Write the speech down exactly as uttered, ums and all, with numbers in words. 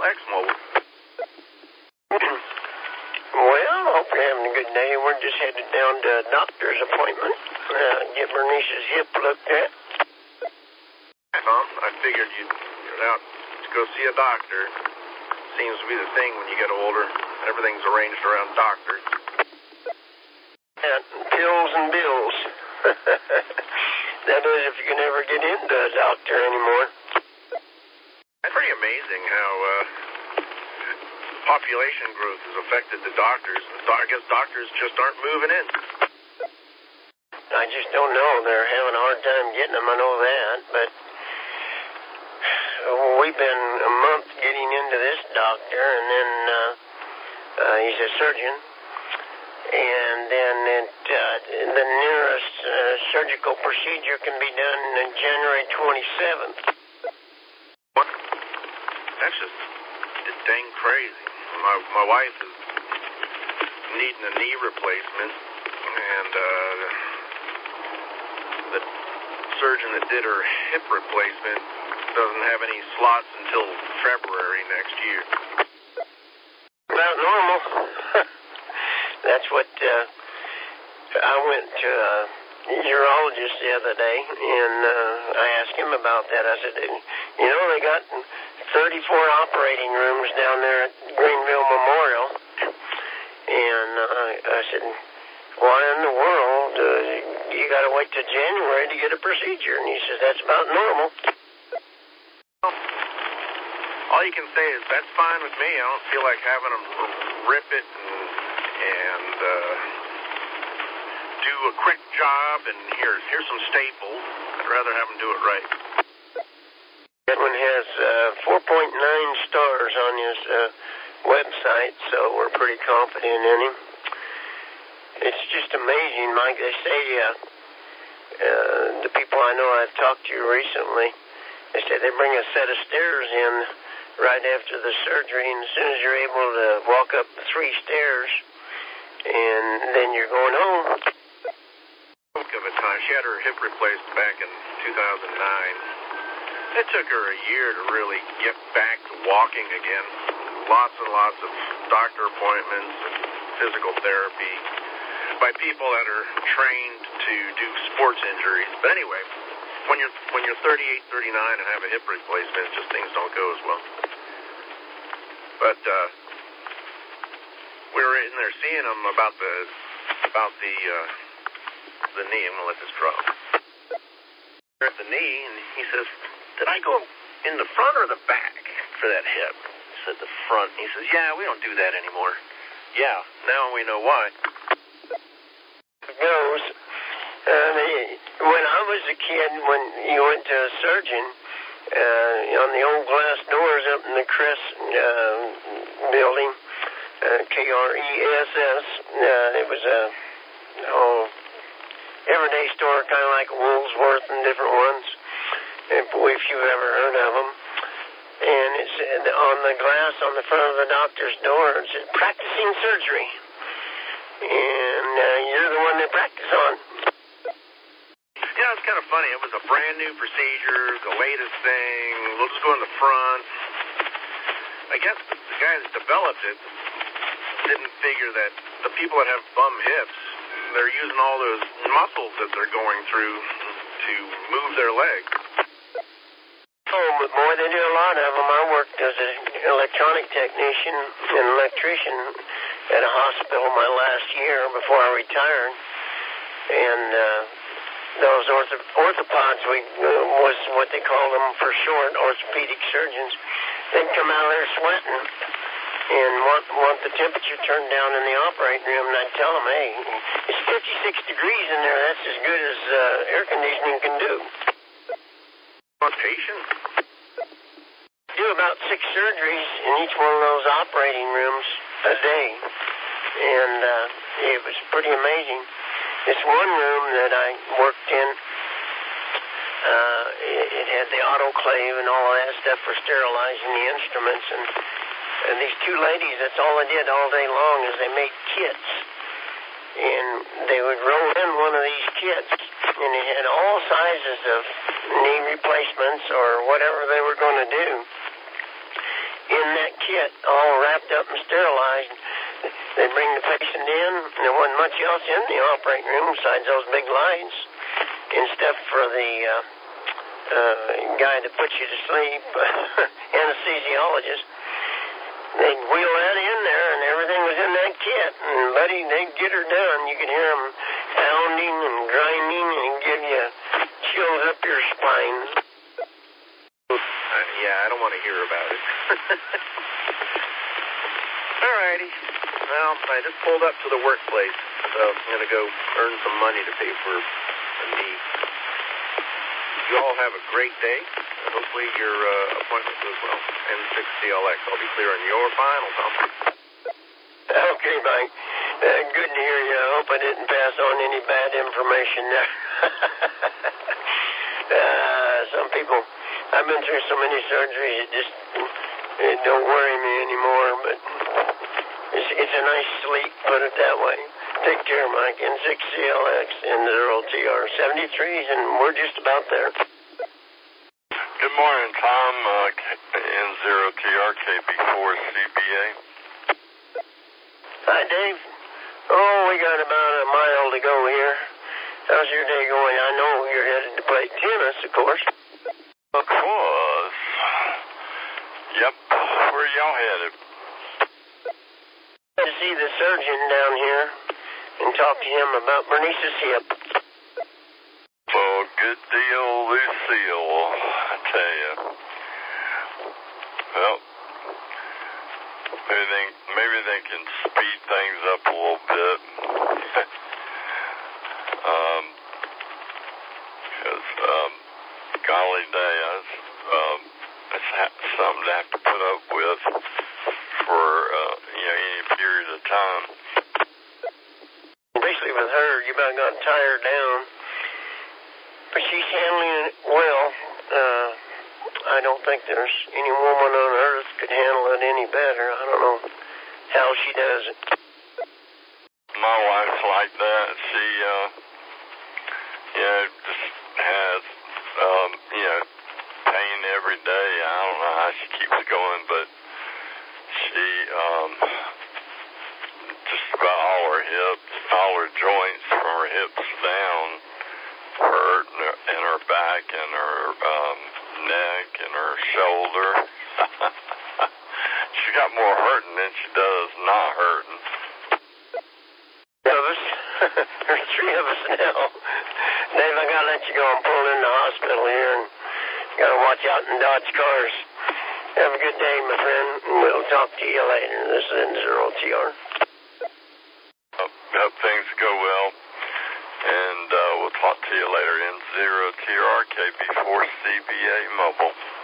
X-Mobile. Well, I hope you're having a good day. We're just headed down to a doctor's appointment. Uh, get Bernice's hip looked at. Tom, I figured you'd get out to go see a doctor. Seems to be the thing when you get older. Everything's arranged around doctors. Yeah, pills and bills. That is, if you can ever get into a doctor anymore. It's pretty amazing how uh, population growth has affected the doctors. I guess doctors just aren't moving in. I just don't know. They're having a hard time getting them. I know that, but we've been a month getting into this doctor, and then uh, uh, he's a surgeon, and then it, uh, the nearest uh, surgical procedure can be done on January twenty-seventh. What? That's just it's dang crazy. My my wife is needing a knee replacement, and uh, the surgeon that did her hip replacement doesn't have any slots until February next year. About normal. That's what uh, I went to a urologist the other day, and uh, I asked him about that. I said, you know, they got thirty-four operating rooms down there at Greenville Memorial, and uh, I said, why in the world uh, you got to wait till January to get a procedure? And he says, that's about normal. All you can say is, that's fine with me. I don't feel like having them rip it and, and uh, do a quick job, and here, here's some staples. I'd rather have them do it right. That one has uh, four point nine stars on his uh, website, so we're pretty confident in him. It's just amazing, Mike. They say, uh, uh, the people I know I've talked to recently, they say they bring a set of stairs in right after the surgery, and as soon as you're able to walk up the three stairs, and then you're going home. Of a time. She had her hip replaced back in two thousand nine. It took her a year to really get back to walking again. Lots and lots of doctor appointments and physical therapy by people that are trained to do sports injuries. But anyway, when you're when you're thirty-eight, thirty-nine and have a hip replacement, just things don't go as well. But uh, we were in there seeing him about the about the uh, the knee. I'm gonna let this drop. We're at the knee, and he says, "Did I go in the front or the back for that hip?" I said, "The front." He says, "Yeah, we don't do that anymore." Yeah, now we know why. Goes. Uh, when I was a kid, when you went to a surgeon, uh, on the old glass doors up in the Crest uh, building, uh, K R E S S, uh, it was a oh, everyday store, kind of like Woolworth and different ones, if, if you've ever heard of them. And it said on the glass on the front of the doctor's door, it said, practicing surgery. And uh, you're the one they practice on. Yeah, it's kind of funny. It was a brand new procedure, the latest thing. We'll just go in the front. I guess the, the guy that developed it didn't figure that the people that have bum hips, they're using all those muscles that they're going through to move their leg. Oh, but boy, they do a lot of them. I worked as an electronic technician and electrician at a hospital my last year before I retired. And uh, those ortho- orthopods we, uh, was what they called them for short, orthopedic surgeons. They'd come out there sweating and want, want the temperature turned down in the operating room, and I'd tell them, hey, it's fifty-six degrees in there. That's as good as uh, air conditioning can do. On patients? Do about six surgeries in each one of those operating rooms a day, and uh, it was pretty amazing. This one room that I worked in, uh, it, it had the autoclave and all of that stuff for sterilizing the instruments, and, and these two ladies, that's all they did all day long is they made kits, and they would roll in one of these kits, and it had all sizes of knee replacements or whatever they were going to do in that kit, all wrapped up and sterilized. They bring the patient in, and there wasn't much else in the operating room besides those big lights and stuff for the uh, uh, guy that puts you to sleep, anesthesiologist. They'd wheel that in there, and everything was in that kit. And, buddy, they'd get her done. You could hear them pounding and grinding and give you chills up your spine. Uh, yeah, I don't want to hear about it. All righty. Well, I just pulled up to the workplace, so I'm going to go earn some money to pay for a knee. You all have a great day. Hopefully your uh, appointment goes well. N six C L X. I'll be clear on your final, Tom. Okay, Mike. Uh, good to hear you. I hope I didn't pass on any bad information there. uh, some people, I've been through so many surgeries, it just it don't worry me anymore, but it's, it's a nice sleep, put it that way. Take care, Mike. N six C L X, N zero T R seventy-threes, and we're just about there. Good morning, Tom. Uh, N zero T R K B four C B A. Hi, Dave. Oh, we got about a mile to go here. How's your day going? I know you're headed to play tennis, of course. Of course. Yep. Where y'all headed? To see the surgeon down here and talk to him about Bernice's hip. Well, good deal, Lucille, I tell you. Well, maybe they, maybe they can speed things up a little bit. um, because, um, golly day, that's, um, that's something to have to put up with for, uh, you know, any period of time. Basically with her, you about got tired down. But she's handling it well. Uh, I don't think there's any woman on earth could handle it any better. I don't know how she does it. My wife's like that. She, uh, you know, just has, um, you know, pain every day. I don't know how she keeps going, but she, um, just about all her hips, all her joints from her hips down hurt, and her, and her back and her um, neck and her shoulder. She got more hurting than she does not hurting. Of us, there's three of us now. Dave, I gotta let you go. I'm pulling in the hospital here, and gotta watch out and dodge cars. Have a good day, my friend. We'll talk to you later. This is N zero T R. Hope, hope things go well. And uh, we'll talk to you later. N zero T R K B four C B A Mobile.